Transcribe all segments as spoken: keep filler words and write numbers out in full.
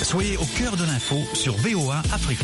Soyez au cœur de l'info sur V O A Afrique.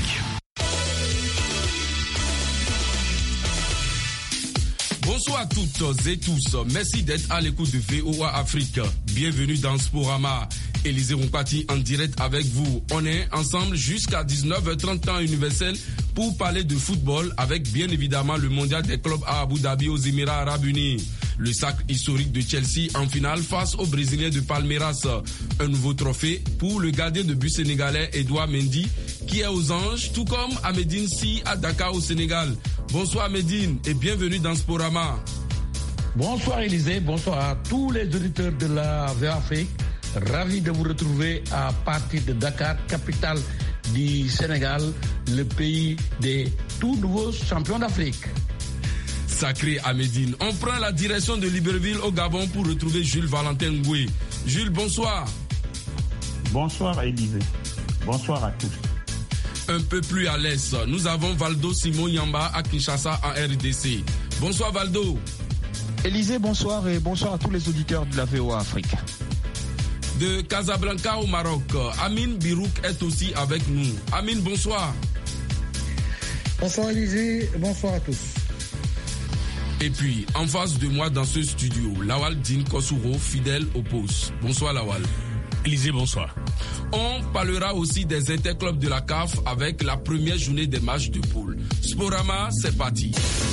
Bonsoir à toutes et tous. Merci d'être à l'écoute de V O A Afrique. Bienvenue dans Sporama. Élisée Rompati en direct avec vous. On est ensemble jusqu'à dix-neuf heures trente temps universel pour parler de football avec bien évidemment le mondial des clubs à Abu Dhabi aux Émirats Arabes Unis. Le sacre historique de Chelsea en finale face aux Brésiliens de Palmeiras. Un nouveau trophée pour le gardien de but sénégalais Edouard Mendy qui est aux anges, tout comme Ahmedine Sy à Dakar au Sénégal. Bonsoir Ahmedine et bienvenue dans Sporama. Bonsoir Élisée, bonsoir à tous les auditeurs de la V O A Afrique. Ravi de vous retrouver à partir de Dakar, capitale du Sénégal, le pays des tout nouveaux champions d'Afrique. Sacré Ahmedine. On prend la direction de Libreville au Gabon pour retrouver Jules Valentin Ngoué. Jules, bonsoir. Bonsoir Élisée. Bonsoir à tous. Un peu plus à l'est, nous avons Valdo Simon Yamba à Kinshasa en R D C. Bonsoir Valdo. Élisée, bonsoir et bonsoir à tous les auditeurs de la V O A Afrique. De Casablanca au Maroc, Amine Birouk est aussi avec nous. Amine, bonsoir. Bonsoir Élisée, bonsoir à tous. Et puis, en face de moi dans ce studio, Lawal Din Kossouro, fidèle au poste. Bonsoir Lawal. Élisée, bonsoir. On parlera aussi des interclubs de la C A F avec la première journée des matchs de poule. Sporama, c'est parti.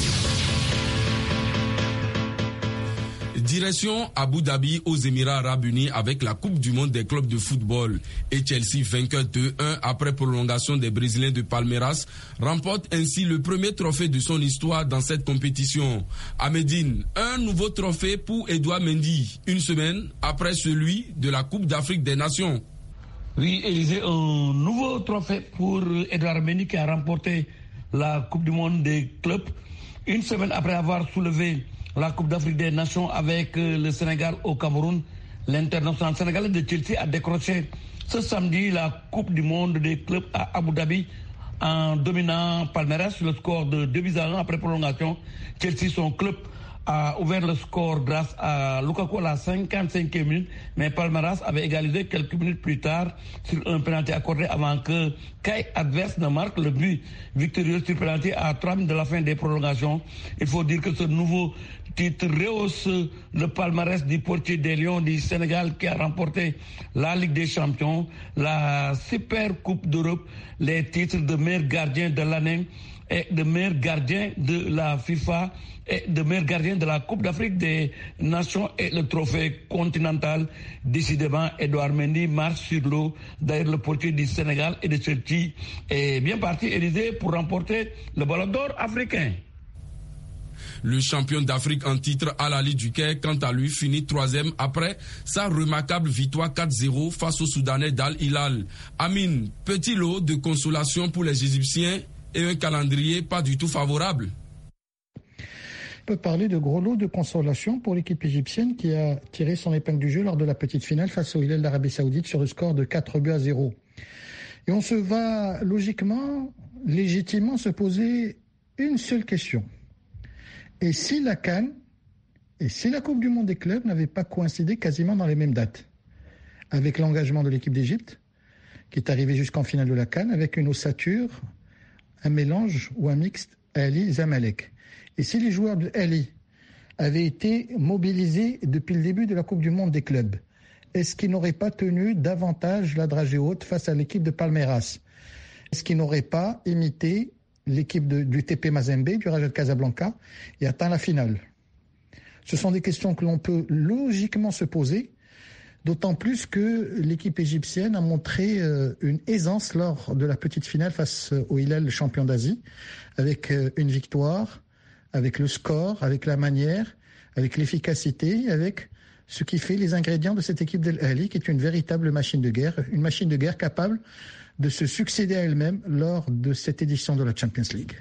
Direction Abu Dhabi aux Émirats Arabes Unis avec la Coupe du Monde des clubs de football. Et Chelsea, vainqueur deux un après prolongation des Brésiliens de Palmeiras, remporte ainsi le premier trophée de son histoire dans cette compétition. Ahmedine, un nouveau trophée pour Edouard Mendy, une semaine après celui de la Coupe d'Afrique des Nations. Oui, Élisée, un nouveau trophée pour Edouard Mendy qui a remporté la Coupe du Monde des clubs une semaine après avoir soulevé la Coupe d'Afrique des Nations avec le Sénégal au Cameroun. L'international sénégalais de Chelsea a décroché ce samedi la Coupe du Monde des clubs à Abu Dhabi en dominant Palmeiras sur le score de deux buts à un après prolongation. Chelsea, son club, a ouvert le score grâce à Lukaku à la cinquante-cinquième minute, mais Palmeiras avait égalisé quelques minutes plus tard sur un penalty accordé avant que Kai adverse ne marque le but victorieux sur penalty à trois minutes de la fin des prolongations. Il faut dire que ce nouveau titre rehausse le palmarès du portier des Lions du Sénégal qui a remporté la Ligue des Champions, la Super Coupe d'Europe, les titres de meilleur gardien de l'année et de meilleur gardien de la FIFA et de meilleur gardien de la Coupe d'Afrique des Nations et le trophée continental. Décidément, Edouard Mendy marche sur l'eau. D'ailleurs, le portier du Sénégal et de Chelsea est bien parti, Élysée, pour remporter le Ballon d'Or africain. Le champion d'Afrique en titre Al-Ali du Caire, quant à lui, finit troisième après sa remarquable victoire quatre zéro face au Soudanais d'Al Hilal. Amine, petit lot de consolation pour les Égyptiens et un calendrier pas du tout favorable. On peut parler de gros lot de consolation pour l'équipe égyptienne qui a tiré son épingle du jeu lors de la petite finale face au Hilal d'Arabie Saoudite sur le score de quatre buts à zéro. Et on se va logiquement, légitimement se poser une seule question. Et si la CAN et si la Coupe du Monde des clubs n'avaient pas coïncidé quasiment dans les mêmes dates, avec l'engagement de l'équipe d'Égypte, qui est arrivée jusqu'en finale de la CAN, avec une ossature, un mélange ou un mixte Ali-Zamalek. Et si les joueurs de Ali avaient été mobilisés depuis le début de la Coupe du Monde des clubs, est-ce qu'ils n'auraient pas tenu davantage la dragée haute face à l'équipe de Palmeiras? Est-ce qu'ils n'auraient pas imité l'équipe de, du T P Mazembe, du Raja de Casablanca, et atteint la finale? Ce sont des questions que l'on peut logiquement se poser, d'autant plus que l'équipe égyptienne a montré euh, une aisance lors de la petite finale face au Hilal, le champion d'Asie, avec euh, une victoire, avec le score, avec la manière, avec l'efficacité, avec ce qui fait les ingrédients de cette équipe de l'Ali, qui est une véritable machine de guerre, une machine de guerre capable de se succéder à elle-même lors de cette édition de la Champions League.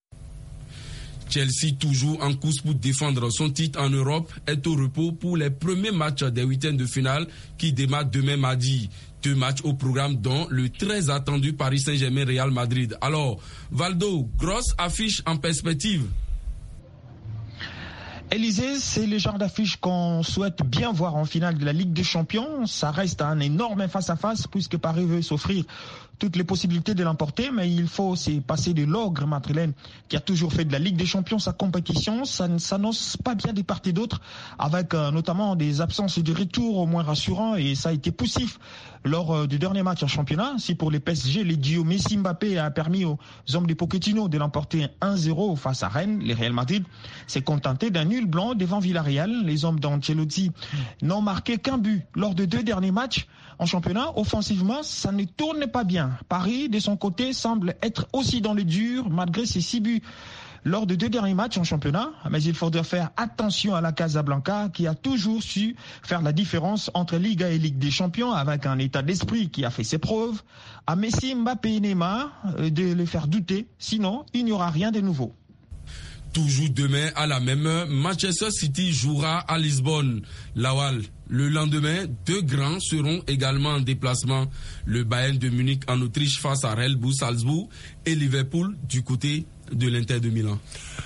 Chelsea, toujours en course pour défendre son titre en Europe, est au repos pour les premiers matchs des huitièmes de finale qui démarrent demain mardi. Deux matchs au programme dont le très attendu Paris Saint-Germain-Real Madrid. Alors, Valdo, grosse affiche en perspective. Élysée, c'est le genre d'affiche qu'on souhaite bien voir en finale de la Ligue des Champions. Ça reste un énorme face-à-face puisque Paris veut s'offrir toutes les possibilités de l'emporter, mais il faut aussi passer de l'ogre madrilène qui a toujours fait de la Ligue des Champions sa compétition. Ça ne s'annonce pas bien des parts et d'autres, avec euh, notamment des absences de retour au moins rassurants, et ça a été poussif lors euh, du dernier match en championnat. Si pour les P S G, les duos Messi-Mbappé a permis aux hommes de Pochettino de l'emporter un zéro face à Rennes, les Real Madrid s'est contenté d'un nul blanc devant Villarreal. Les hommes d'Ancelotti n'ont marqué qu'un but lors de deux derniers matchs en championnat. Offensivement, ça ne tourne pas bien. Paris, de son côté, semble être aussi dans le dur malgré ses six buts lors de deux derniers matchs en championnat. Mais il faudra faire attention à la Casablanca qui a toujours su faire la différence entre Liga et Ligue des Champions, avec un état d'esprit qui a fait ses preuves. À Messi, Mbappé et Neymar de les faire douter, sinon il n'y aura rien de nouveau. Toujours demain à la même heure, Manchester City jouera à Lisbonne. Lawal. Le lendemain, deux grands seront également en déplacement. Le Bayern de Munich en Autriche face à Red Bull Salzbourg et Liverpool du côté de l'Inter de Milan.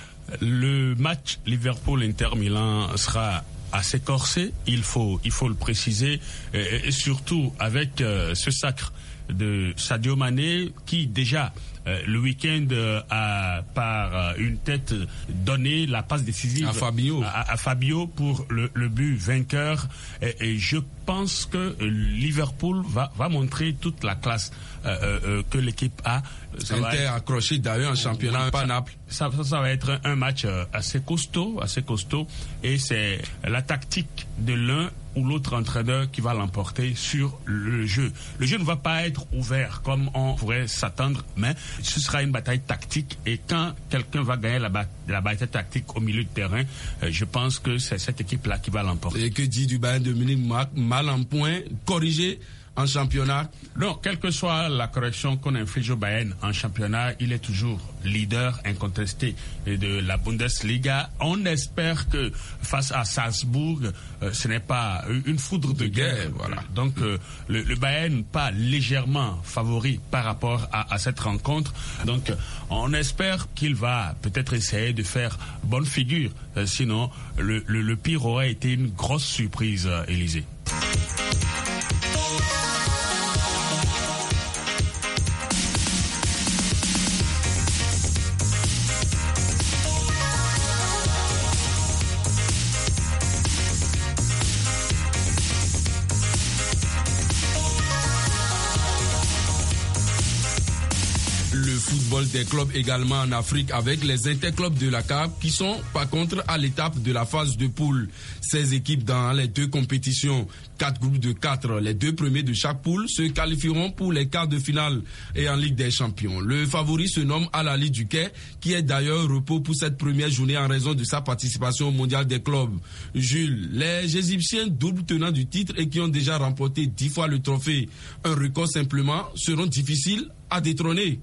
Le match Liverpool-Inter Milan sera assez corsé, il faut, il faut le préciser, et, et surtout avec euh, ce sacre de Sadio Mané qui déjà euh, le week-end euh, a par euh, une tête donné la passe décisive à Fabio, à, à Fabio pour le, le but vainqueur, et, et je pense que Liverpool va, va montrer toute la classe euh, euh, que l'équipe a. Ça Inter être... accroché d'ailleurs en championnat, pas Naples. Ça, ça, ça va être un match assez costaud, assez costaud, et c'est la tactique de l'un ou l'autre entraîneur qui va l'emporter sur le jeu. Le jeu ne va pas être ouvert comme on pourrait s'attendre, mais ce sera une bataille tactique, et quand quelqu'un va gagner la, ba- la bataille tactique au milieu de terrain, euh, je pense que c'est cette équipe-là qui va l'emporter. Et que dit du Bayern de Munich, mal en point, corrigé en championnat? Non, quelle que soit la correction qu'on inflige au Bayern en championnat, il est toujours leader incontesté de la Bundesliga. On espère que face à Salzbourg, euh, ce n'est pas une foudre de, de guerre. guerre. Voilà. Donc euh, le, le Bayern pas légèrement favori par rapport à, à cette rencontre. Donc on espère qu'il va peut-être essayer de faire bonne figure. Euh, sinon, le, le, le pire aurait été une grosse surprise, euh, Élysée. Des clubs également en Afrique avec les interclubs de la C A F qui sont par contre à l'étape de la phase de poule. seize équipes dans les deux compétitions, quatre groupes de quatre. Les deux premiers de chaque poule se qualifieront pour les quarts de finale et en Ligue des Champions. Le favori se nomme Al Ahly du Caire, qui est d'ailleurs repos pour cette première journée en raison de sa participation au mondial des clubs. Jules, les Égyptiens double tenants du titre et qui ont déjà remporté dix fois le trophée, un record simplement, seront difficiles à détrôner.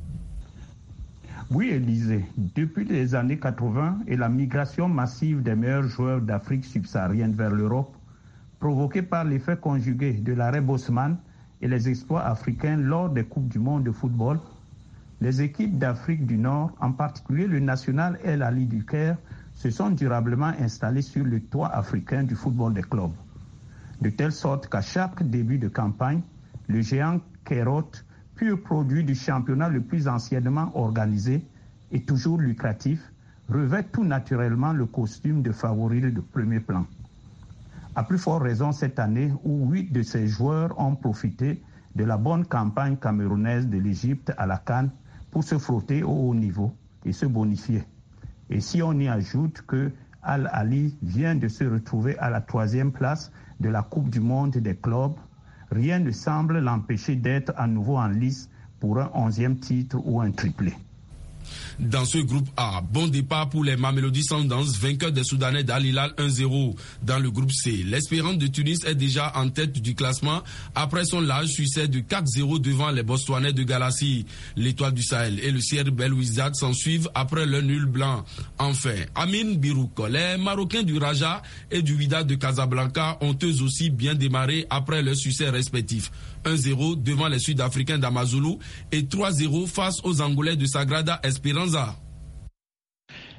Oui, Élysée. Depuis les années quatre-vingts et la migration massive des meilleurs joueurs d'Afrique subsaharienne vers l'Europe, provoquée par l'effet conjugué de l'arrêt Bosman et les exploits africains lors des Coupes du monde de football, les équipes d'Afrique du Nord, en particulier le national El Ahly du Caire, se sont durablement installées sur le toit africain du football des clubs. De telle sorte qu'à chaque début de campagne, le géant Kairote, pur produit du championnat le plus anciennement organisé et toujours lucratif, revêt tout naturellement le costume de favori de premier plan. À plus forte raison cette année où huit de ses joueurs ont profité de la bonne campagne camerounaise de l'Égypte à la CAN pour se frotter au haut niveau et se bonifier. Et si on y ajoute que Al Ahly vient de se retrouver à la troisième place de la Coupe du monde des clubs, rien ne semble l'empêcher d'être à nouveau en lice pour un onzième titre ou un triplé. Dans ce groupe A, bon départ pour les Mamelody Sundowns, vainqueurs des Soudanais d'Al Hilal un zéro. Dans le groupe C, l'Espérance de Tunis est déjà en tête du classement après son large succès de quatre zéro devant les Botswanais de Galassi. L'Étoile du Sahel et le Sierre Belouizdad s'en suivent après le nul blanc. Enfin, Amin Birouk, les Marocains du Raja et du Wydad de Casablanca ont eux aussi bien démarré après leurs succès respectifs. un zéro devant les Sud-Africains d'Amazulu et trois zéro face aux Angolais de Sagrada Esperanza.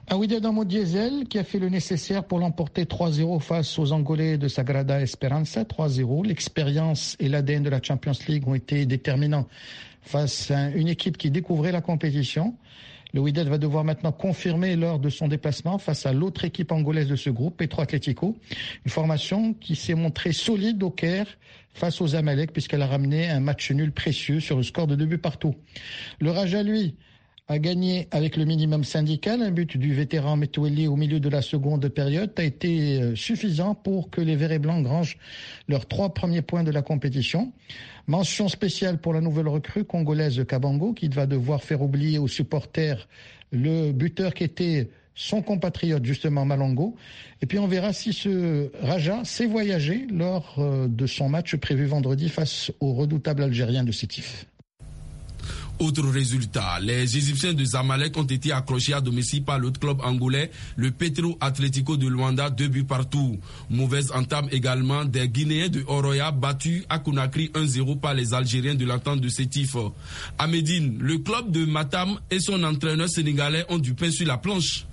Un Wydad en mode diesel qui a fait le nécessaire pour l'emporter trois zéro face aux Angolais de Sagrada Esperança. trois zéro. L'expérience et l'A D N de la Champions League ont été déterminants face à une équipe qui découvrait la compétition. Le Wydad va devoir maintenant confirmer lors de son déplacement face à l'autre équipe angolaise de ce groupe, Petro Atlético. Une formation qui s'est montrée solide au Caire face aux Zamalek puisqu'elle a ramené un match nul précieux sur le score de deux buts partout. Le Raja, lui, a gagné avec le minimum syndical. Un but du vétéran Metoueli au milieu de la seconde période a été suffisant pour que les Verts et Blancs grangent leurs trois premiers points de la compétition. Mention spéciale pour la nouvelle recrue congolaise Kabango qui va devoir faire oublier aux supporters le buteur qui était son compatriote justement Malongo. Et puis on verra si ce Raja sait voyager lors de son match prévu vendredi face au redoutable Algérien de Sétif. Autre résultat, les Égyptiens de Zamalek ont été accrochés à domicile par l'autre club angolais, le Petro Atlético de Luanda, deux buts partout. Mauvaise entame également des Guinéens de Oroya battus à Conakry un zéro par les Algériens de l'entente de Sétif. À Médine, le club de Matam et son entraîneur sénégalais ont du pain sur la planche.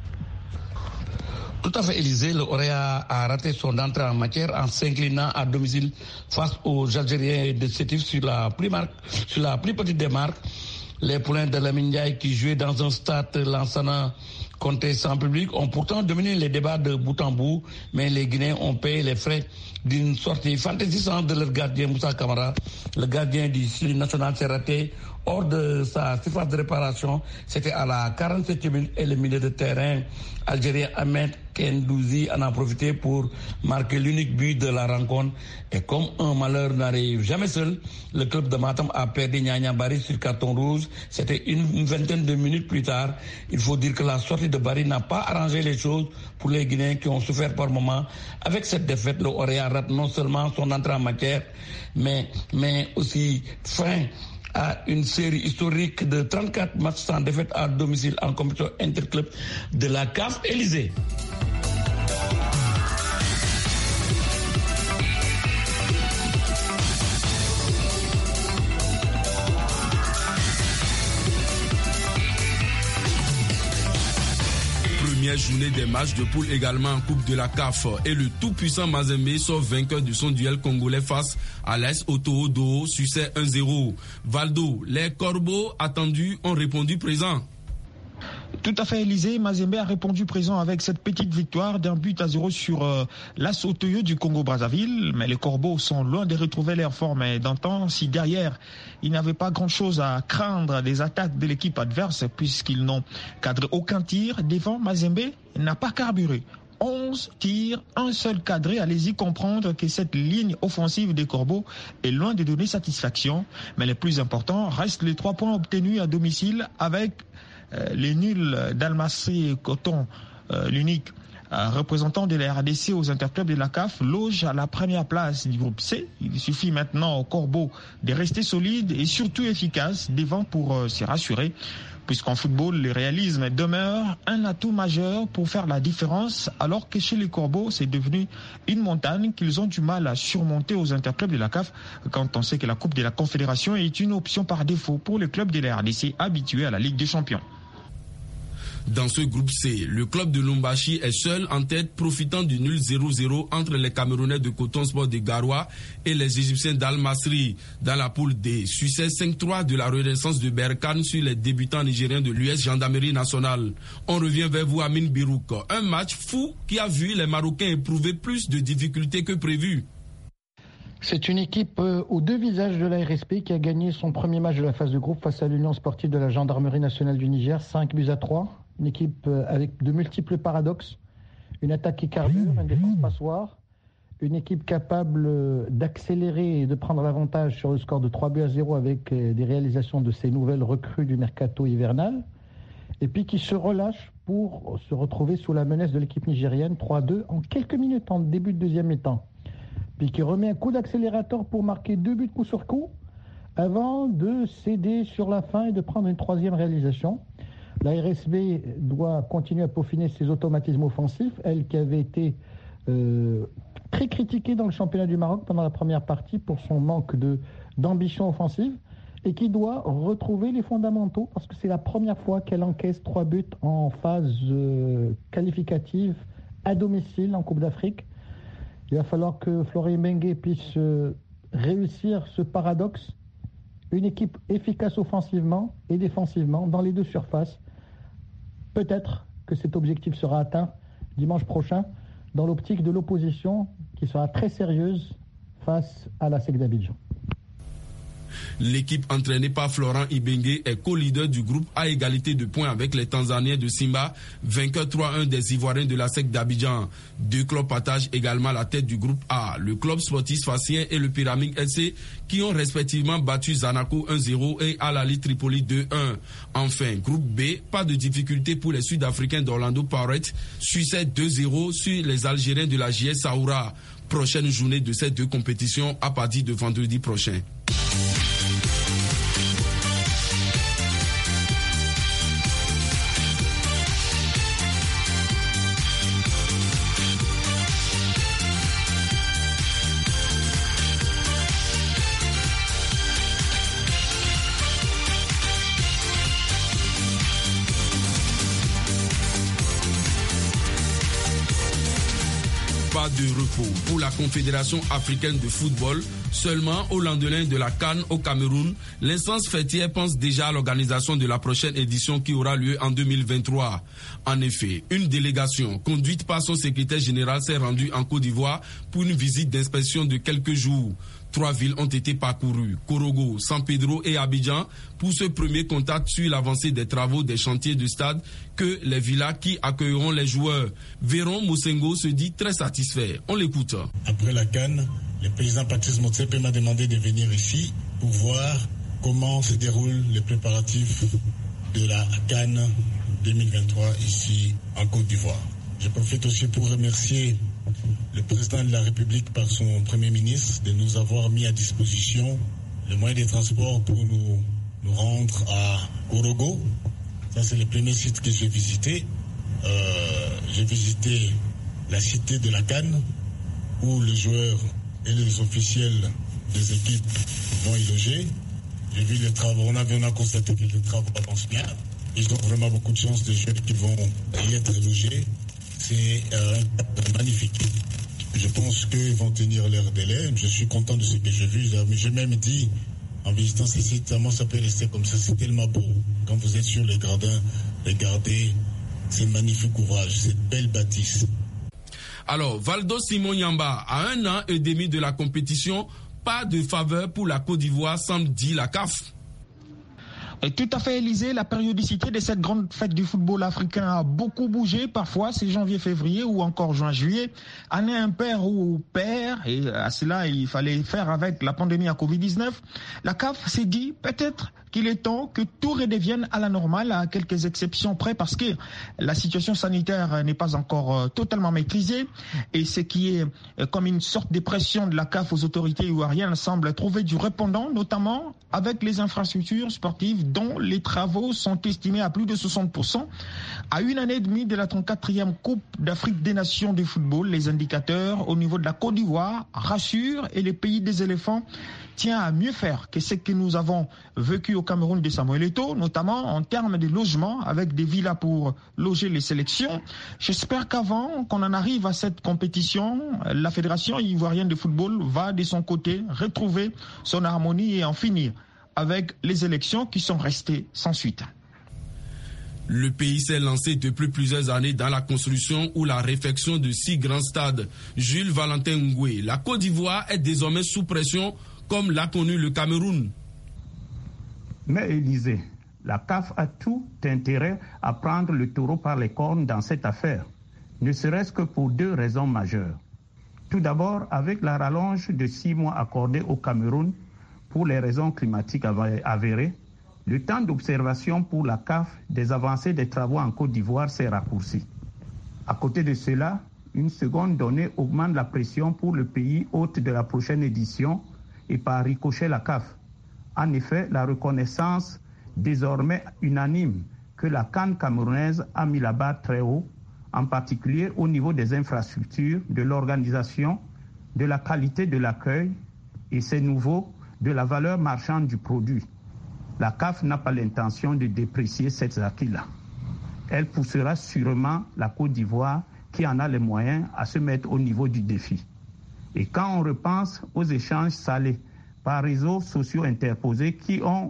Tout à fait, Élysée, le Oroya a raté son entrée en matière en s'inclinant à domicile face aux Algériens de Sétif sur la plus, marque, sur la plus petite des marques. Les poulains de la Mindiaye qui jouaient dans un stade Lansana compté sans public ont pourtant dominé les débats de bout en bout, mais les Guinéens ont payé les frais d'une sortie fantaisissante de leur gardien Moussa Kamara. Le gardien du Sili national s'est raté hors de sa surface de réparation. C'était à la quarante-septième minute et le milieu de terrain algérien Ahmed Kendouzi en a profité pour marquer l'unique but de la rencontre. Et comme un malheur n'arrive jamais seul, le club de Matam a perdu Nyanya Bari sur carton rouge. C'était une vingtaine de minutes plus tard. Il faut dire que la sortie de Bari n'a pas arrangé les choses pour les Guinéens qui ont souffert par moments. Avec cette défaite, le Oroya rate non seulement son entrée en matière, mais, mais aussi fin à une série historique de trente-quatre matchs sans défaite à domicile en compétition interclub de la C A F Élysée. Première journée des matchs de poule également en Coupe de la C A F et le tout-puissant Mazembe sort vainqueur de son duel congolais face à l'A S Otoho succès un zéro. Valdo, les corbeaux attendus ont répondu présent. Tout à fait, Élysée. Mazembe a répondu présent avec cette petite victoire d'un but à zéro sur euh, l'A S Otoyo du Congo-Brazzaville. Mais les Corbeaux sont loin de retrouver leur forme d'antan. Si derrière, ils n'avaient pas grand-chose à craindre des attaques de l'équipe adverse puisqu'ils n'ont cadré aucun tir, devant Mazembe n'a pas carburé. onze tirs, un seul cadré. Allez-y comprendre que cette ligne offensive des Corbeaux est loin de donner satisfaction. Mais le plus important reste les trois points obtenus à domicile avec Euh, les nuls d'Almasri Coton, euh, l'unique euh, représentant de la R D C aux interclubs de la C A F, loge à la première place du groupe C. Il suffit maintenant aux Corbeaux de rester solides et surtout efficaces devant pour euh, se rassurer, puisqu'en football, le réalisme demeure un atout majeur pour faire la différence, alors que chez les Corbeaux, c'est devenu une montagne qu'ils ont du mal à surmonter aux interclubs de la C A F, quand on sait que la Coupe de la Confédération est une option par défaut pour les clubs de la R D C habitués à la Ligue des Champions. Dans ce groupe C, le club de Lumbashi est seul en tête, profitant du nul zéro zéro entre les Camerounais de Coton Sport de Garoua et les Égyptiens d'Al-Masri. Dans la poule D, succès cinq trois de la Renaissance de Berkane sur les débutants nigériens de l'U S Gendarmerie nationale. On revient vers vous, Amine Birouk. Un match fou qui a vu les Marocains éprouver plus de difficultés que prévu. C'est une équipe euh, aux deux visages de la R S P qui a gagné son premier match de la phase de groupe face à l'Union sportive de la Gendarmerie nationale du Niger, cinq buts à trois. Une équipe euh, avec de multiples paradoxes, une attaque qui carbure, une défense passoire, une équipe capable euh, d'accélérer et de prendre l'avantage sur le score de trois buts à zéro avec euh, des réalisations de ces nouvelles recrues du mercato hivernal, et puis qui se relâche pour se retrouver sous la menace de l'équipe nigérienne, trois à deux en quelques minutes en début de deuxième mi-temps. Puis qui remet un coup d'accélérateur pour marquer deux buts coup sur coup, avant de céder sur la fin et de prendre une troisième réalisation. La R S B doit continuer à peaufiner ses automatismes offensifs, elle qui avait été euh, très critiquée dans le championnat du Maroc pendant la première partie pour son manque de, d'ambition offensive. et qui doit retrouver les fondamentaux parce que c'est la première fois qu'elle encaisse trois buts en phase euh, qualificative à domicile en Coupe d'Afrique. Il va falloir que Florent Ibenge puisse euh, réussir ce paradoxe, une équipe efficace offensivement et défensivement dans les deux surfaces. Peut-être que cet objectif sera atteint dimanche prochain dans l'optique de l'opposition qui sera très sérieuse face à la S E C d'Abidjan. L'équipe entraînée par Florent Ibenge est co-leader du groupe à égalité de points avec les Tanzaniens de Simba, vainqueur trois un des Ivoiriens de la S E C d'Abidjan. Deux clubs partagent également la tête du groupe A, le club sportif sfaxien et le Pyramide S C, qui ont respectivement battu Zanaco un zéro et Al Ahly Tripoli deux un. Enfin, groupe B, pas de difficulté pour les Sud-Africains d'Orlando Pirates, succès deux zéro sur les Algériens de la J S Saoura. Prochaine journée de ces deux compétitions à partir de vendredi prochain. Pas de repos pour la Confédération africaine de football. Seulement au lendemain de la CAN au Cameroun, l'instance fêtière pense déjà à l'organisation de la prochaine édition qui aura lieu en deux mille vingt-trois. En effet, une délégation conduite par son secrétaire général s'est rendue en Côte d'Ivoire pour une visite d'inspection de quelques jours. Trois villes ont été parcourues, Korogo, San Pedro et Abidjan, pour ce premier contact sur l'avancée des travaux des chantiers de stade que les villas qui accueilleront les joueurs. Véron Mosengo se dit très satisfait. On l'écoute. Après la CAN, le président Patrice Motsepe m'a demandé de venir ici pour voir comment se déroulent les préparatifs de la CAN deux mille vingt-trois ici en Côte d'Ivoire. Je profite aussi pour remercier le président de la République par son Premier ministre de nous avoir mis à disposition le moyen de transport pour nous, nous rendre à Korogo. Ça, c'est le premier site que j'ai visité. Euh, j'ai visité la cité de la Cannes où les joueurs et les officiels des équipes vont y loger. J'ai vu les travaux, on a, on a constaté que les travaux avancent bien. Ils ont vraiment beaucoup de chance des joueurs qui vont y être logés. C'est euh, magnifique. Je pense qu'ils vont tenir leur délai. Je suis content de ce que j'ai vu. Mais j'ai même dit, en visitant ce site, comment ça peut rester comme ça. C'est tellement beau. Quand vous êtes sur les gradins, regardez ces magnifiques ouvrages, cette belle bâtisse. Alors, Valdo Simon Yamba, à un an et demi de la compétition, pas de faveur pour la Côte d'Ivoire, semble dire la C A F. Et tout à fait, Élysée, la périodicité de cette grande fête du football africain a beaucoup bougé. Parfois, c'est janvier-février ou encore juin-juillet. Année impaire ou paire, et à cela, il fallait faire avec la pandémie à covid dix-neuf. La C A F s'est dit peut-être qu'il est temps que tout redevienne à la normale, à quelques exceptions près, parce que la situation sanitaire n'est pas encore totalement maîtrisée. Et ce qui est comme une sorte de pression de la C A F aux autorités ivoiriennes semble trouver du répondant, notamment avec les infrastructures sportives dont les travaux sont estimés à plus de soixante pour cent. À une année et demie de la trente-quatrième Coupe d'Afrique des Nations de football, les indicateurs au niveau de la Côte d'Ivoire rassurent et le pays des éléphants tient à mieux faire que ce que nous avons vécu au Cameroun de Samuel Eto'o, notamment en termes de logement avec des villas pour loger les sélections. J'espère qu'avant qu'on en arrive à cette compétition, la Fédération ivoirienne de football va de son côté retrouver son harmonie et en finir avec les élections qui sont restées sans suite. Le pays s'est lancé depuis plusieurs années dans la construction ou la réfection de six grands stades. Jules Valentin Ngoué, la Côte d'Ivoire est désormais sous pression comme l'a connu le Cameroun. Mais Élysée, la C A F a tout intérêt à prendre le taureau par les cornes dans cette affaire, ne serait-ce que pour deux raisons majeures. Tout d'abord, avec la rallonge de six mois accordée au Cameroun pour les raisons climatiques avérées, le temps d'observation pour la C A F des avancées des travaux en Côte d'Ivoire s'est raccourci. À côté de cela, une seconde donnée augmente la pression pour le pays hôte de la prochaine édition et par ricochet la C A F. En effet, la reconnaissance désormais unanime que la CAN camerounaise a mis la barre très haut, en particulier au niveau des infrastructures, de l'organisation, de la qualité de l'accueil et c'est nouveau, de la valeur marchande du produit. La C A F n'a pas l'intention de déprécier ces acquis-là. Elle poussera sûrement la Côte d'Ivoire, qui en a les moyens, à se mettre au niveau du défi. Et quand on repense aux échanges salés par réseaux sociaux interposés qui ont